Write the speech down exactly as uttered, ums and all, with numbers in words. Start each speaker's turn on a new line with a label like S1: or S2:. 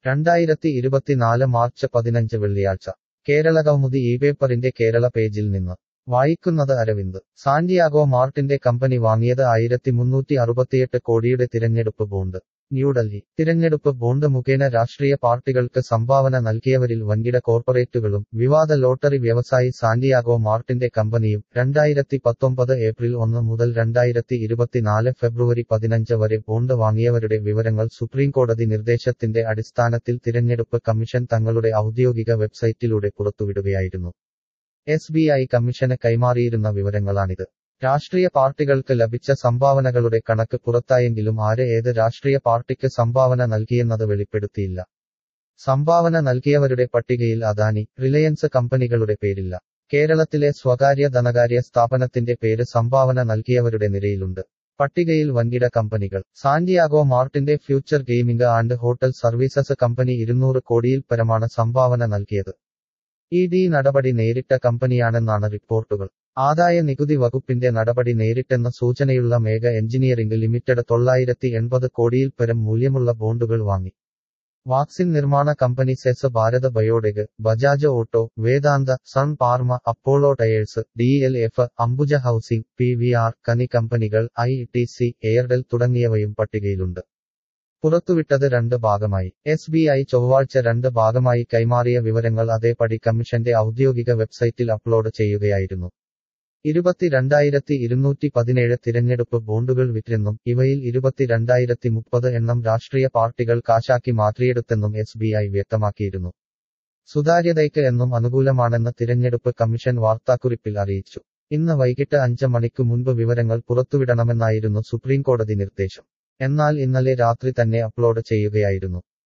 S1: രണ്ടായിരത്തി ഇരുപത്തിനാല് മാർച്ച് പതിനഞ്ച് വെള്ളിയാഴ്ച കേരള കൗമുദി ഈ പേപ്പറിന്റെ കേരള പേജിൽ നിന്ന് വായിക്കുന്നത് അരവിന്ദ്. സാന്റിയാഗോ മാർട്ടിന്റെ കമ്പനി വാങ്ങിയത് ആയിരത്തി മുന്നൂറ്റി അറുപത്തിയെട്ട് കോടിയുടെ തിരഞ്ഞെടുപ്പ് ബോണ്ട്. ന്യൂഡൽഹി. തിരഞ്ഞെടുപ്പ് ബോണ്ട് മുഖേന രാഷ്ട്രീയ പാർട്ടികൾക്ക് സംഭാവന നൽകിയവരിൽ വൻകിട കോർപ്പറേറ്റുകളും വിവാദ ലോട്ടറി വ്യവസായി സാന്റിയാഗോ മാർട്ടിന്റെ കമ്പനിയും രണ്ടായിരത്തി പത്തൊമ്പത് ഏപ്രിൽ ഒന്ന് മുതൽ രണ്ടായിരത്തി ഇരുപത്തിനാല് ഫെബ്രുവരി പതിനഞ്ച് വരെ ബോണ്ട് വാങ്ങിയവരുടെ വിവരങ്ങൾ സുപ്രീംകോടതി നിർദ്ദേശത്തിന്റെ അടിസ്ഥാനത്തിൽ തിരഞ്ഞെടുപ്പ് കമ്മീഷൻ തങ്ങളുടെ ഔദ്യോഗിക വെബ്സൈറ്റിലൂടെ പുറത്തുവിടുകയായിരുന്നു. എസ് ബി ഐ കമ്മീഷന് കൈമാറിയിരുന്ന വിവരങ്ങളാണിത്. രാഷ്ട്രീയ പാർട്ടികൾക്ക് ലഭിച്ച സംഭാവനകളുടെ കണക്ക് പുറത്തായെങ്കിലും ആര് ഏത് രാഷ്ട്രീയ പാർട്ടിക്ക് സംഭാവന നൽകിയെന്നത് വെളിപ്പെടുത്തിയില്ല. സംഭാവന നൽകിയവരുടെ പട്ടികയിൽ അദാനി, റിലയൻസ് കമ്പനികളുടെ പേരില്ല. കേരളത്തിലെ സ്വകാര്യ ധനകാര്യ സ്ഥാപനത്തിന്റെ പേര് സംഭാവന നൽകിയവരുടെ നിരയിലുണ്ട്. പട്ടികയിൽ വൻകിട കമ്പനികൾ. സാന്റിയാഗോ മാർട്ടിന്റെ future gaming and hotel services company ഇരുന്നൂറ് കോടിയിൽ പരമാണ് സംഭാവന നൽകിയത്. ഇ ഡി നടപടി നേരിട്ട കമ്പനിയാണെന്നാണ് റിപ്പോർട്ടുകൾ. ആദായ നികുതി വകുപ്പിന്റെ നടപടി നേരിട്ടെന്ന സൂചനയുള്ള മേഘ എഞ്ചിനീയറിംഗ് ലിമിറ്റഡ് തൊള്ളായിരത്തി എൺപത് കോടിയിൽ പരം മൂല്യമുള്ള ബോണ്ടുകൾ വാങ്ങി. വാക്സിൻ നിർമ്മാണ കമ്പനി സെസ് Bharat Biotech, Bajaj Auto, Vedanta, Sun Pharma, Apollo Tyres, D L F, Ambuja Housing, P V R, കനി കമ്പനികൾ, ഐ ടി സി, എയർടെൽ തുടങ്ങിയവയും പട്ടികയിലുണ്ട്. പുറത്തുവിട്ടത് രണ്ട് ഭാഗമായി. എസ് ബി ഐ ചൊവ്വാഴ്ച രണ്ട് ഭാഗമായി കൈമാറിയ വിവരങ്ങൾ അതേപടി കമ്മീഷന്റെ ഔദ്യോഗിക വെബ്സൈറ്റിൽ അപ്ലോഡ് ചെയ്യുകയായിരുന്നു. ഇരുപത്തിരണ്ടായിരത്തി ഇരുന്നൂറ്റി പതിനേഴ് തിരഞ്ഞെടുപ്പ് ബോണ്ടുകൾ വിറ്റെന്നും ഇവയിൽ ഇരുപത്തിരണ്ടായിരത്തി മുപ്പത് എണ്ണം രാഷ്ട്രീയ പാർട്ടികൾ കാശാക്കി മാറ്റിയെടുത്തെന്നും എസ് ബി ഐ വ്യക്തമാക്കിയിരുന്നു. സുതാര്യതയ്ക്ക് എന്നും അനുകൂലമാണെന്ന് തിരഞ്ഞെടുപ്പ് കമ്മീഷൻ വാർത്താക്കുറിപ്പിൽ അറിയിച്ചു. ഇന്ന് വൈകിട്ട് അഞ്ച് മണിക്കു മുൻപ് വിവരങ്ങൾ പുറത്തുവിടണമെന്നായിരുന്നു സുപ്രീംകോടതി നിർദ്ദേശം. എന്നാൽ ഇന്നലെ രാത്രി തന്നെ അപ്ലോഡ് ചെയ്യുകയായിരുന്നു.